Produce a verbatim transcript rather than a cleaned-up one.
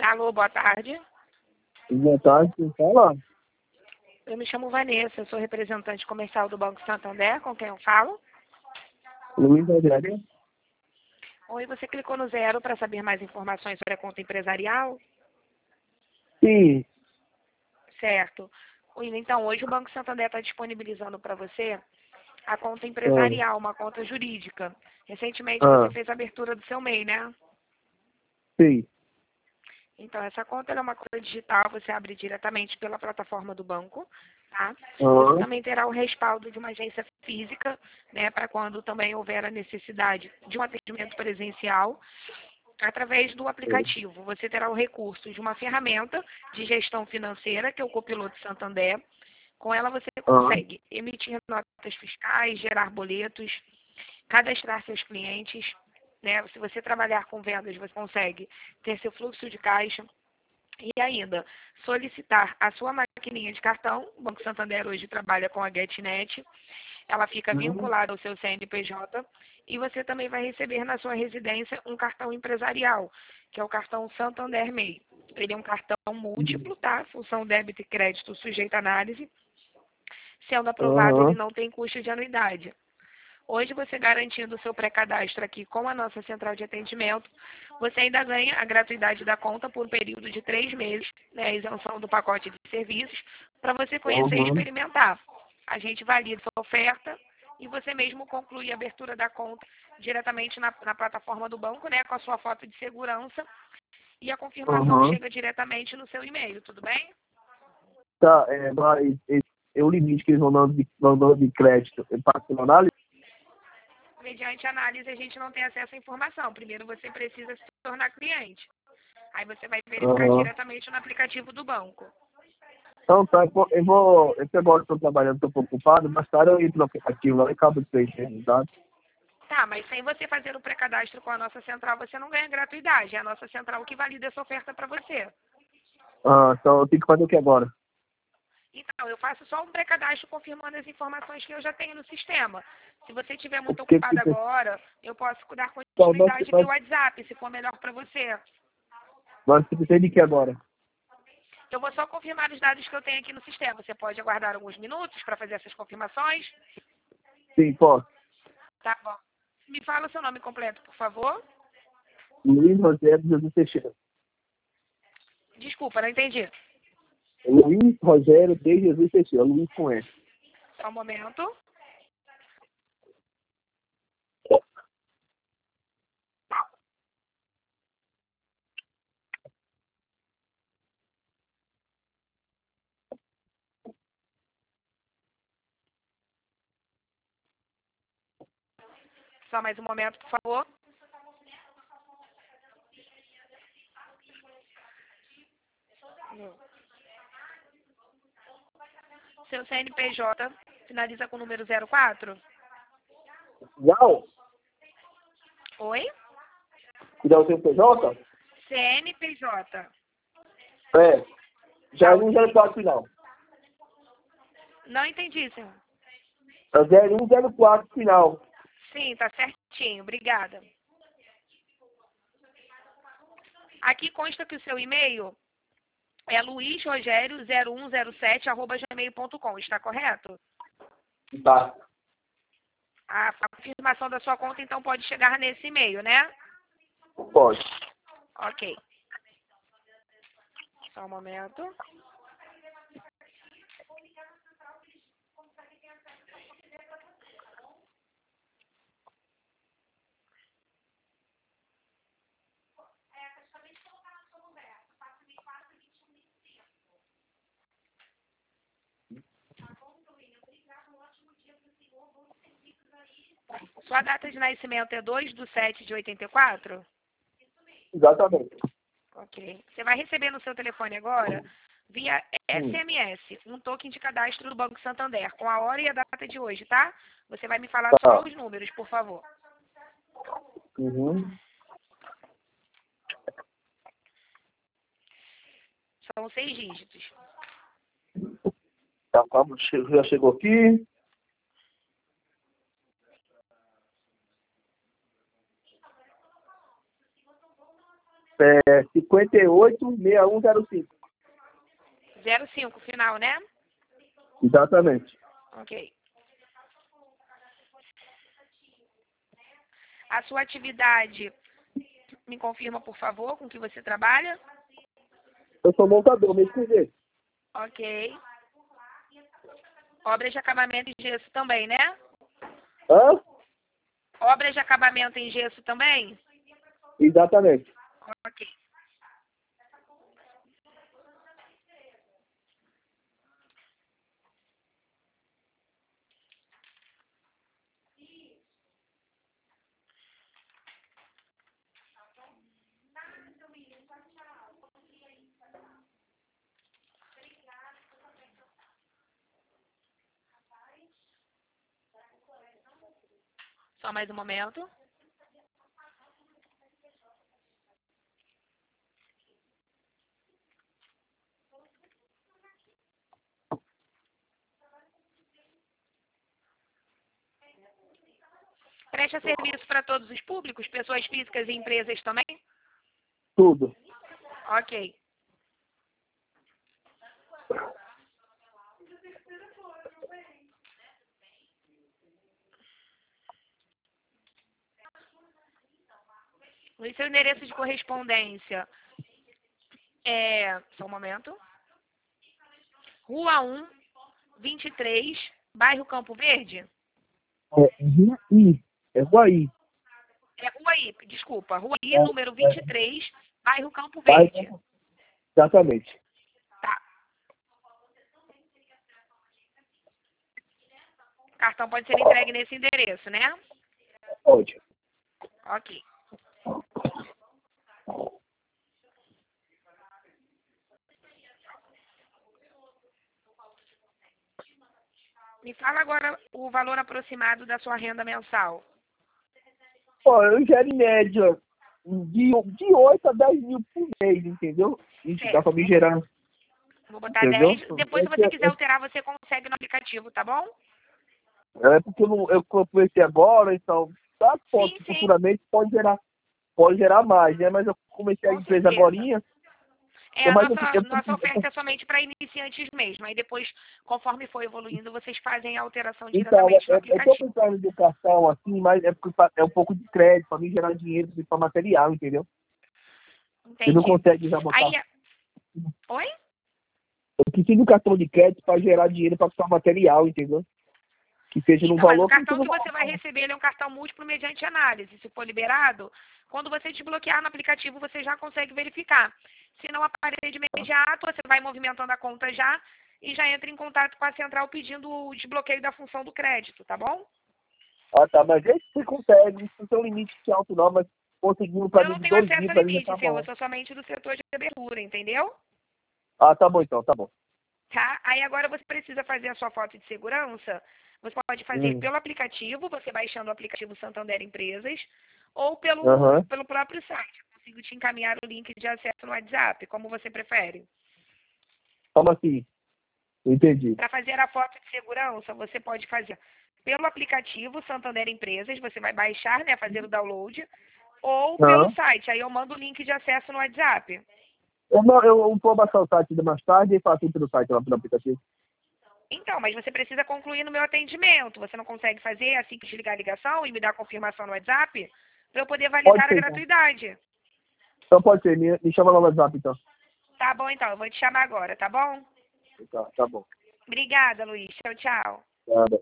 Alô, boa tarde. Boa tarde, quem fala? Eu me chamo Vanessa, eu sou representante comercial do Banco Santander, com quem eu falo. Luiz Rogério. Oi, você clicou no zero para saber mais informações sobre a conta empresarial? Sim. Certo. Oi, então, hoje o Banco Santander está disponibilizando para você a conta empresarial, uma conta jurídica. Recentemente Ah. você fez a abertura do seu M E I, né? Sim. Então, essa conta ela é uma conta digital, você abre diretamente pela plataforma do banco, tá? Aham. Você também terá o respaldo de uma agência física, né, para quando também houver a necessidade de um atendimento presencial, através do aplicativo. Você terá o recurso de uma ferramenta de gestão financeira, que é o Copiloto Santander. Com ela você consegue emitir notas fiscais, gerar boletos, cadastrar seus clientes, né? Se você trabalhar com vendas, você consegue ter seu fluxo de caixa e ainda solicitar a sua maquininha de cartão. O Banco Santander hoje trabalha com a GetNet. Ela fica Uhum. vinculada ao seu C N P J e você também vai receber na sua residência um cartão empresarial, que é o cartão Santander M E I. Ele é um cartão múltiplo, tá? Função débito e crédito sujeita à análise. Sendo aprovado, Aham. ele não tem custo de anuidade. Hoje, você garantindo o seu pré-cadastro aqui com a nossa central de atendimento, você ainda ganha a gratuidade da conta por um período de três meses, né, a isenção do pacote de serviços, para você conhecer e Aham. experimentar. A gente valida sua oferta e você mesmo conclui a abertura da conta diretamente na, na plataforma do banco, né, com a sua foto de segurança, e a confirmação Aham. chega diretamente no seu e-mail, tudo bem? Tá, é, mas é, é o limite que eles vão dando de, vão dando de crédito. Eu passo pela análise? Mediante análise, a gente não tem acesso à informação. Primeiro, você precisa se tornar cliente. Aí você vai verificar Aham. diretamente no aplicativo do banco. Então tá, eu vou, eu vou, eu agora estou trabalhando, estou preocupado, mas tarde eu entro no aplicativo lá e acabo de preencher, tá? Tá, mas sem você fazer o pré-cadastro com a nossa central, você não ganha gratuidade. É a nossa central que valida essa oferta para você. Ah, então eu tenho que fazer o que agora? Então, eu faço só um pré-cadastro confirmando as informações que eu já tenho no sistema. Se você estiver O muito que que ocupado você... agora, eu posso dar Então, mas, continuidade mas, pelo WhatsApp, se for melhor para você. mas você precisa de que agora? Eu vou só confirmar os dados que eu tenho aqui no sistema. Você pode aguardar alguns minutos para fazer essas confirmações? Sim, posso. Tá bom. Me fala o seu nome completo, por favor. Luiz Rogério Jesus Teixeira. Desculpa, não entendi. Luiz Rogério de Jesus Teixeira. Luiz com S. Só um momento. Só mais um momento, por favor. Seu C N P J finaliza com o número zero quatro? Não? Oi? Que dá o seu P J? C N P J. É. Já é Tá, um zero quatro final. não entendi, senhor. É zero um zero quatro final. Sim, tá certinho. Obrigada. Aqui consta que o seu e-mail é luiz rogério zero um zero sete arroba gmail ponto com. Está correto? Tá. A, a confirmação da sua conta, então, pode chegar nesse e-mail, né? Pode. Ok. Só um momento. Sua data de nascimento é dois de sete de oitenta e quatro? Exatamente. Ok. Você vai receber no seu telefone agora, via S M S, um token de cadastro do Banco Santander, com a hora e a data de hoje, tá? Você vai me falar só Tá. os números, por favor. Uhum. São seis dígitos. Tá, calma, che- já chegou aqui. É cinquenta e oito, sessenta e um, zero cinco. zero cinco, final, né? Exatamente. Ok. A sua atividade, me confirma, por favor, com que você trabalha? Eu sou montador, mesmo com jeito. Ok. Obras de acabamento em gesso também, né? Hã? Obras de acabamento em gesso também? Exatamente. Ok. Só mais um momento. Presta serviço para todos os públicos, pessoas físicas e empresas também? Tudo. Ok. O seu endereço de correspondência é... Só um momento. Rua um, vinte e três, bairro Campo Verde? É Rua I. É Rua I. É Rua I, desculpa. Rua I, É, número vinte e três, bairro Campo vai- Verde. Exatamente. Tá. O cartão pode ser entregue nesse endereço, né? Pode. Ok. Me fala agora o valor aproximado da sua renda mensal. Pô, eu gero em média de, de oito a dez mil por mês, entendeu? Isso dá pra Certo. me gerar, Vou botar entendeu? dez. Depois, se você quiser alterar, você consegue no aplicativo, tá bom? É, é porque eu, não, eu comecei agora, então, tá, pode, Sim, sim. futuramente pode gerar, pode gerar mais, né? Mas eu comecei a Com empresa certeza. agorinha, É, eu a mais eu, nossa, eu, nossa eu, oferta é somente para iniciantes mesmo. Aí depois, conforme for evoluindo, vocês fazem a alteração então, diretamente no eu, eu tô aplicativo. pensando em educação assim, mas é porque é um pouco de crédito para mim gerar dinheiro para material, entendeu? Você não Entendi. consegue já botar. Aí, a- oi? Eu preciso do cartão de crédito para gerar dinheiro para comprar material, entendeu? Que seja num Então, mas o valor que não cartão seja um que você vai valor. receber ele é um cartão múltiplo mediante análise. Se for liberado, quando você desbloquear no aplicativo, você já consegue verificar. Se não aparecer de imediato, você vai movimentando a conta já e já entra em contato com a central pedindo o desbloqueio da função do crédito, tá bom? Ah, tá, mas esse você consegue, isso não tem um limite de alto não, mas conseguindo para Eu mim não de tenho dois acesso mil a para mim já limite, tá senhor. bom. Eu sou somente do setor de abertura, entendeu? Ah, tá bom então, tá bom. Tá? Aí agora você precisa fazer a sua foto de segurança. Você pode fazer Hum. pelo aplicativo, você baixando o aplicativo Santander Empresas, ou pelo, Aham. pelo próprio site. Eu consigo te encaminhar o link de acesso no WhatsApp, como você prefere. Como assim? Entendi. Para fazer a foto de segurança, você pode fazer pelo aplicativo Santander Empresas, você vai baixar, né, fazer o download, ou pelo Aham. site. Aí eu mando o link de acesso no WhatsApp. Eu, não, eu vou baixar o site de mais tarde e faço pelo site lá pelo aplicativo. Então, mas você precisa concluir no meu atendimento. Você não consegue fazer assim que desligar a ligação e me dar a confirmação no WhatsApp para eu poder Pode validar a ser então. gratuidade. Então pode ser, me, me chama lá no WhatsApp então. Tá bom, então. Eu vou te chamar agora, tá bom? Tá, tá bom. Obrigada, Luiz. Tchau, tchau. Nada.